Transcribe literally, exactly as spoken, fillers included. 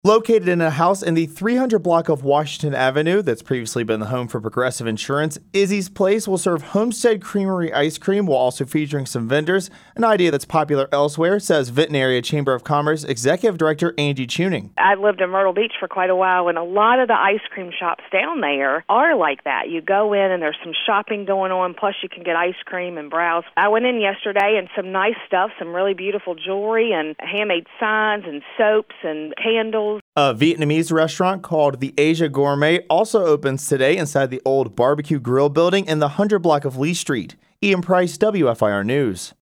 Located in a house in the three hundred block of Washington Avenue that's previously been the home for Progressive Insurance, Izzy's Place will serve Homestead Creamery ice cream while also featuring some vendors, an idea that's popular elsewhere, says Vinton Area Chamber of Commerce Executive Director Angie Tuning. I lived in Myrtle Beach for quite a while, and a lot of the ice cream shops down there are like that. You go in and there's some shopping going on, plus you can get ice cream and browse. I went in yesterday and some nice stuff, some really beautiful jewelry and handmade signs and soaps and candles. A Vietnamese restaurant called the Asia Gourmet also opens today inside the old barbecue grill building in the one hundred block of Lee Street. Ian Price, W F I R News.